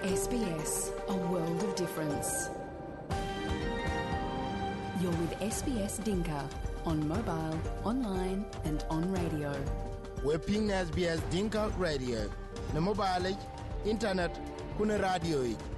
SBS, a world of difference. You're with SBS Dinka on mobile, online and on radio. We're ping SBS Dinka Radio. Na mobile, internet, kuna radio.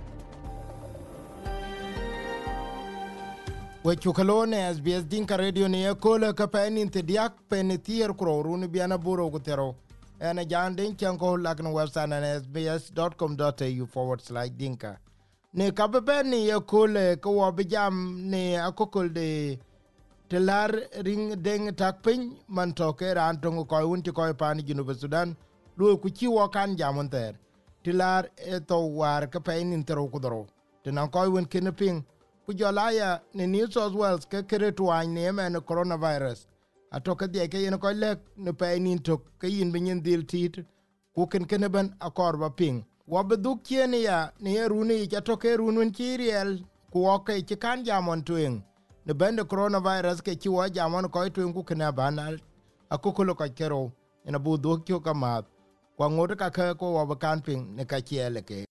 We chukalone SBS Dinka Radio ni ekola kapeni intidiak penitier kuroruni biana buro kutero. Ana jandin chanko lakna website na sbs.com.au/dinka. Ne kababeni ekole ko bijam ne akokol de telar ring deng takpin man toke ran tongo ko wunti ko pani Junu Sudan lu ku ci wo kan jamon ter telar eto war ka pen intero kudoro tenan ko won kineping ku jolaya ne New South Wales ke kretu an ne men coronavirus atoka de ke yen ko le ne pen into ke yin bin dil tit ku ken ban akorba ping wo beduk chen ya ne runi ja toke runun chiriel ku oke ci kan jamon twing ne bende coronavirus ke ci wa jamon ko twing ku kana banal akukulo ko kero ina bu do kyo kama kwa ngode ka ko wa kan ping ne ka chiele ke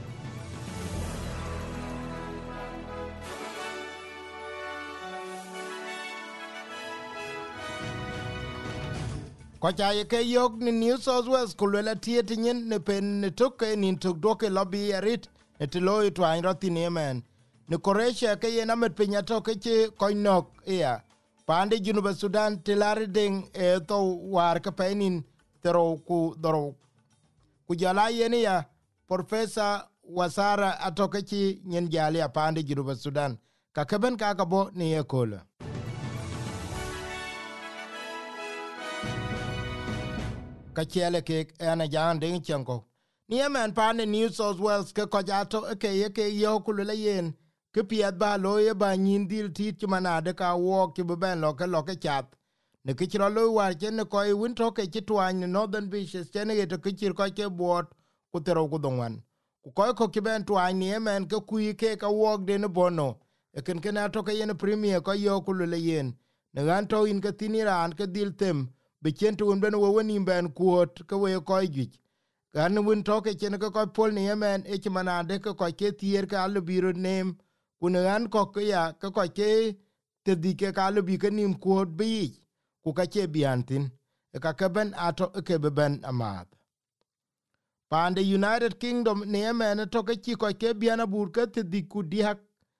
ko chaye ke yok ni New South Wales kulela tiete nyen ne pen ne toke ni tok doke lobby yarit ne tlo to an rotini men ne Croatia ke yena met pinya toke che koinok ya pande Junu Sudan tilari ding to war ka penin tero ku doro ku jala yene ya Professor Wasara atoke chi nyen jali pande Junu Sudan ka keben ka bo ne ekola ka chele ke ana jan ding chanko ni man pan New South Wales ke ko jato ke yo kulule yen ke piat ba loye ba nyin dil tit manade ka wo ke ben lo ke chat ne ke ro lo war chen ko I win to ke twan Northern Beaches chen ye to ke ko ke bot ku tero ku donwan ku ko ke ben twan ni man ke ku ke ka wo de ne bono e ken to ke yen premier ko yo kulule yen ne gan to in ke tiniran ke dil tem be chen to ben wo woni ben kuot ke we ko gij gan win to ke chen ko pol ni men e manade ko ke tier ka lo biro nem kunan ko ya ko ke te dike ka lo bi ke nim kuot bi ku ka che biantin e ka ben ato ke ben amat pande United Kingdom ne men to ke ko ke biana bur ke te diku dia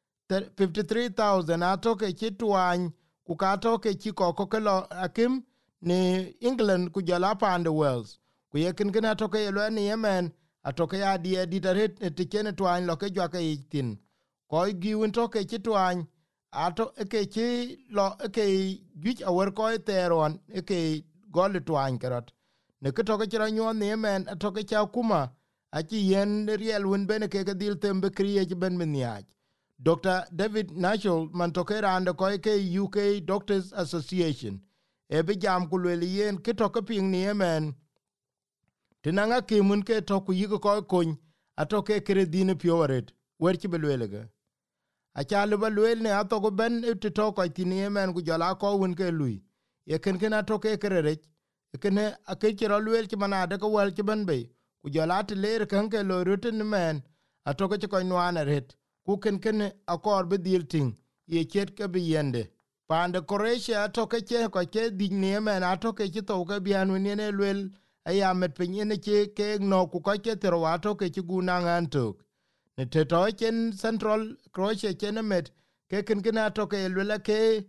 53,000 ato ke twan ku ka to ke ko ke lo akim ne England ku jala pande Wales ku ye ken to ke lo ne Yemen ato ke ya die ditaret te ken twan lo ke jwa ke tin ko gi won to ke twan ato ke lo ke gij awer ko teron ke gol twan kerot ne ke to ke ranyo ne Yemen ato ke cha kuma a ti yen riel won ben ke dil tembe kriye ben miniaj Dr. David Nashel man to ke rande ko ke UK Doctors Association e be jam ku le yen ke to ke ping ni Yemen tinanga ke mun ke to ku yigo ko kun ato ke kredine pioret wer ki belwelege a cha le belwel ne ato go ben te to ko tin Yemen ku jala ko won ke lui ye ken ato ke krere ken a ke ro lwel ki manade ko wel ki ben be ku jala te le kan ke lo rutin men ato ke ko nwana ret ku ken akor be dil ting ye chet ke be yende pande Croatia to ke ko ke di ne men ato ke to ke bianu ne lwel aya met pinye ke no ku ko ke tero ato ke guna nganto ne te to ken Central Croatia ken met ke ken ato ke lwel ke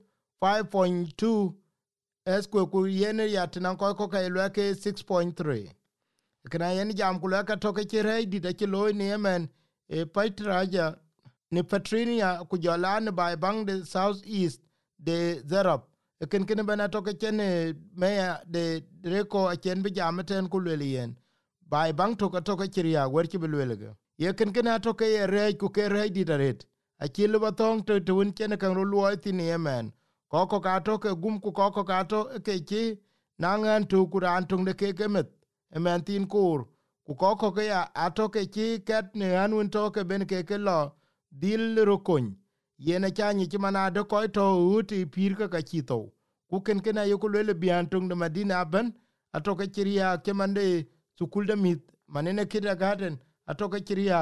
5.2 esque ku yene ya tinan ko ke lwel ke 6.3 kana yen jam ku ka to ke re di de ke lo ne men e Paitraja ne Patrinia ku jolan by bang the South East de Zerop ken bana to ke chen me de reko a chen bi jamten ku lelien bai bang to ke chiria wer ki belwelege ye ken to ke re ku ke re di daret a chilu batong to tun chen kan ru lo ti ni Yemen ko ka to ke gum ku ko ka to ke chi nangan tu kuran tung de ke kemet men tin kur ku ko ke ya ato ke chi ket ne anun to ke ben ke lo dil rokon yene chanyi ci manade ko to uti pir ka chi to ku ken ayo ku le bian tung de Madina ben ato ke chiria ke mande sukul de mit manene kindergarten atoke chiriak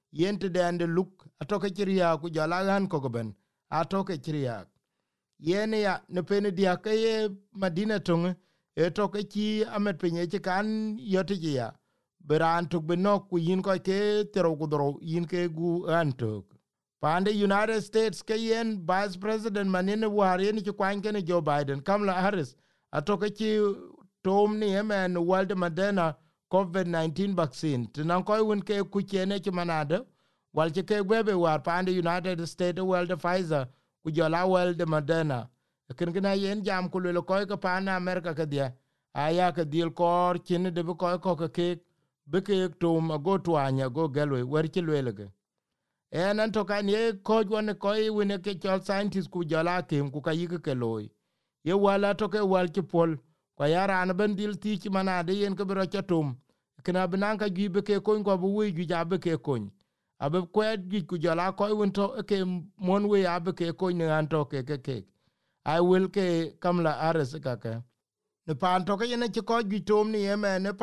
yente de ande luk atoke chiria ku jala gan ko ben atoke chiria yene ya ne pene dia ke madina tonge e toke chi amet penye chi kan yote ya beran tuk benok ku yin ko ke tero ku dro yin ke gu antok pande United States ke yen vice president manene war yen chi kwan ke Joe Biden Kamala Harris atoke chi tom ni emen walde madena COVID-19 vaccine tinan ko won ke ku chene chi manade wal chi ke bebe war pande United States walde Pfizer ku jola walde Moderna ken gina yen jam ku le ko ke pana America ke dia aya ke dil kor chin de ko ke be ke tom go twanya go galwe wer chi lelege en an to kan ye ko won ko wine ke chol scientist ku jola kim ku kayi ke loy ye wala to ke wal chi pol ko yara an ben dil ti chi manade yen ke bro chatum kena binan ka gibe ke ko ko bu wi ju jabe ke ko abe kwet gi ku jola ko won to ke mon we abe ke ko ne an to ke I will ke Kamala Harris ka ne pan to ke ne ko gi tom ni eme ne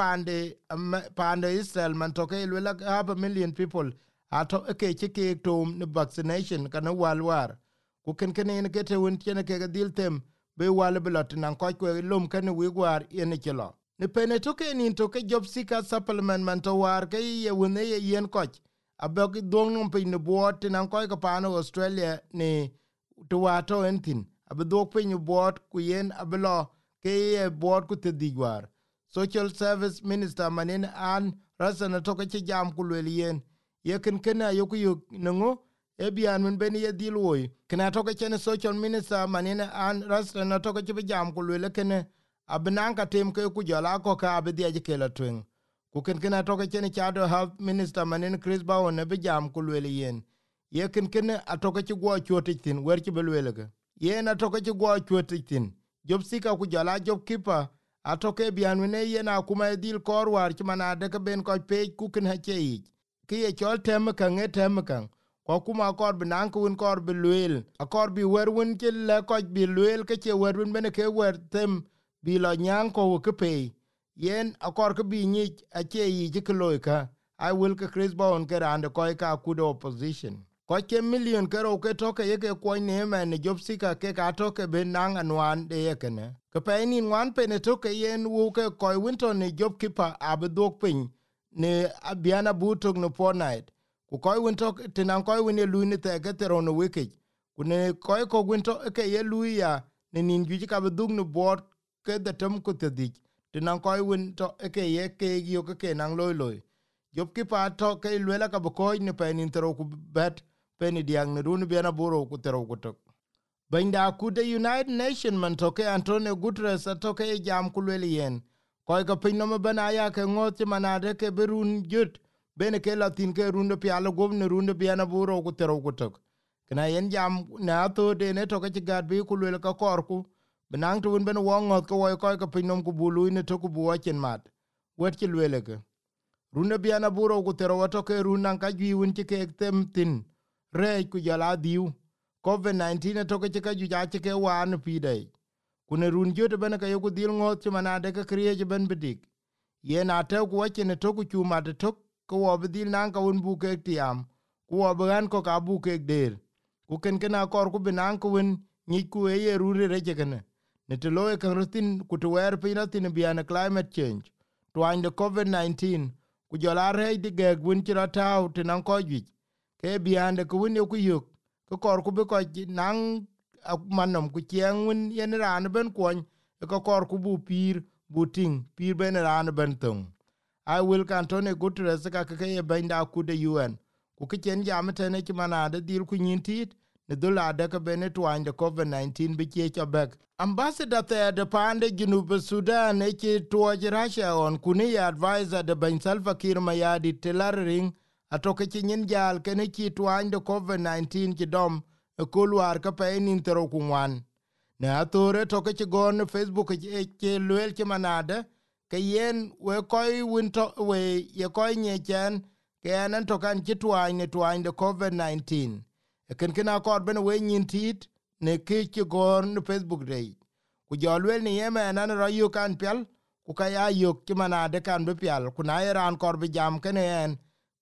pande Israel man to ke le 500,000 people ato ke ke tom ne vaccination kana walwar ku ken ne ke te won tiene ke dil tem be wal blot nan ko ko lum kan wi war ene kilo ne pene to ke nin to ke job seeker supplement man to war ke ye wone ye yen ko abog dong no pe ne bot nan ko ko pano Australia ne to wato entin abdo pe ne bot ku yen ablo ke ye bot ku te digwar social service minister manen an rasana to ke jam ku le yen ye ken kana yoku nango ebian men ben ye dilwoy kana to ke chen social minister manen an rasana to ke jam ku le ken abnan ka tem ke ku jala ko ka be de ke la twen ku ken kana to ke chen chado health minister manen Chris Bowen ne be jam ku le yen ye ken atoke ci gwo chotitin wer ci belwelege ye na toke ci gwo chotitin job sika ku jala job keeper atoke bianu ne ye na kuma dil kor war ci mana de ke ben ko pe ku ken ha ci ki ye chol tem ka ngetem kan ko kuma kor binan ku kor belwel akor bi wer won ci le ko bi lwel ke ci wer won ben ke wer tem bi lo nyang ko ke pe yen akor ke bi ni a ci yi ji kloika I will ke Chris Bowen ke rande ko ka ku do opposition ko ke million kero ke toke ye ke ko ne men job sika ke ka toke ben nang anwan de ye kene ke pe ni wan pe ne toke yen wu ke ko winton ne job keeper abdok pin ne abiana butok no fortnight ku ko wintok tinan ko win lu ni te ke tero no wiki ku ne ko winto ke ye lu ya ne nin ju ka buduk no bot ke de tem ku te dik tinan ko winto ke ye ke yo ke nan loy job keeper to ke lwela ka ko ne pe nin tero ku bet peni diang ne runu biana buro ku tero ku tok benda ku de United Nation man toke Antonio Guterres toke jam ku le yen ko ga pinno me bana ya ke ngoti manade ke berun jut bene ke latin ke runu pi alo govne runu biana buro ku tero ku tok kana yen jam na to de ne toke ti gad bi ku le ka korku benang tu ben wongot ko ga pinno ku bulu ne to ku buochen mat wet ki le ke runu biana buro ku tero toke runan ka ji won ti ke tem tin re ku jala diu COVID-19 to ke ka ju ja ke wan pide kune run jote ben ka yoku dil ngot chuma de ka kriye ben bidik ye na te ku wache ne to ku chuma de to ko ob dil nan ka un bu ke tiam ku ob gan ko ka bu ke der ku ken na kor ku binan ku wen ni ku ye rure re jekene ne te loe ka rutin ku to wer pina tin biana climate change to and the COVID-19 ku jala re de ge gun chira taw tinan ko ji ke biande ku ne ku yok ko kor ku be ko nang manom ku chieng win yen ran ben kwon ko kor ku bu pir buting pir ben ran ben tong I will Antony Guterres ka ke ben da ku de UN ku ke chen jam te ne mana de dil ku nyintit ne dula de ka ben to and COVID-19 bi che chabek ambassador the pande Junub Sudan ne che to Russia on kuni advisor de Ben Salva Kiir Mayadi telaring atoke chinyin jal kene chi twany de COVID-19 chi dom kulwar ka pe nin tero kunwan ne atore toke chi gon Facebook che luel chi manade ke yen we koi winto we ye koi nye chen ke anan tokan chi twany de COVID-19 ken kena kor ben we nyin tit ne ke chi gon Facebook day ku jolwel ni yeme anan ro yu kan pial ku ka ya yok chi manade kan be pial ku na iran kor be jam kene en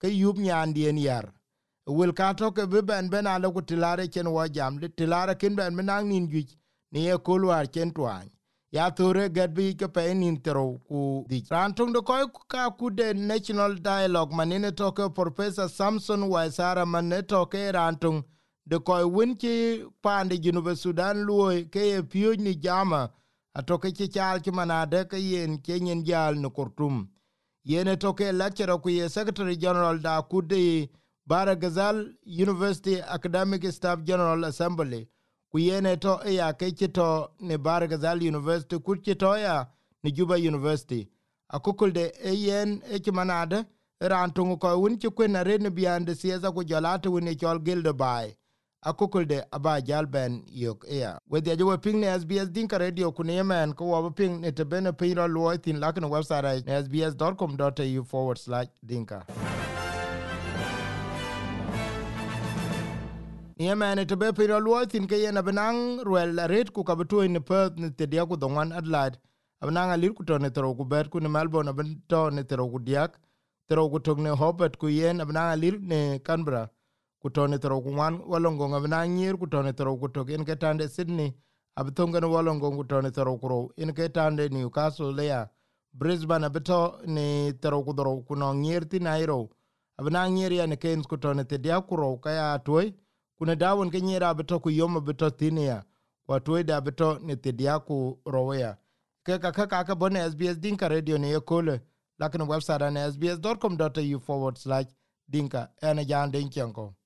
ke yup nyan dien yar wil ka to ke be ben ala ku tilare chen wo jam de tilare kin ben menang nin ju ni e kulwar chen twan ya tore get bi ke pe nin tero ku di rantung de ko ka ku de national dialogue manine to ke professor Samson Waisara manne to ke rantung de ko winki pande Junub Sudan luoi ke pio ni jama atoke ci chal ci manade ke yen kenyen jal no Khartoum yene toke lecturer ku ye secretary general da kudi Baragazal University Academic Staff General Assembly ku yene to ya ke to ne Baragazal University ku to ya ne Juba University akukulde yen ci manade rantungu ko wun ci kwena rene biande siasa ku jalata wune chol gilde bai akukulde aba jalben yok ea wedi ajo ping ne SBS Dinka Radio kune yemen ko wa ping ne te bene piro lo tin lakno website sbs.com.au/dinka yemen te be piro lo tin ke yena benang ruel red ku ka betu in Perth ne te dia ku dongan Adelaide abnang alir ku to ne tro ku bet ku ne Melbourne ben to ne tro ku diak tro ku to ne Hobart ku yen abnang alir ne Canberra kutone tero kuwan walongo ngabna nyir kutone tero kutok in ketande Sydney abtongen walongo kutone tero kuro in ketande Newcastle lea Brisbane abeto ni tero kudoro kuno nyir ti Nairo abna nyir ya ne Cairns kutone te dia kuro kaya toy kuna dawon ke nyira abeto ku yoma beto tinia kwa toy da abeto ni te dia ku roya ke ka bone SBS Dinka Radio ne yekole lakini website na sbs.com.au/dinka ene jan den chanko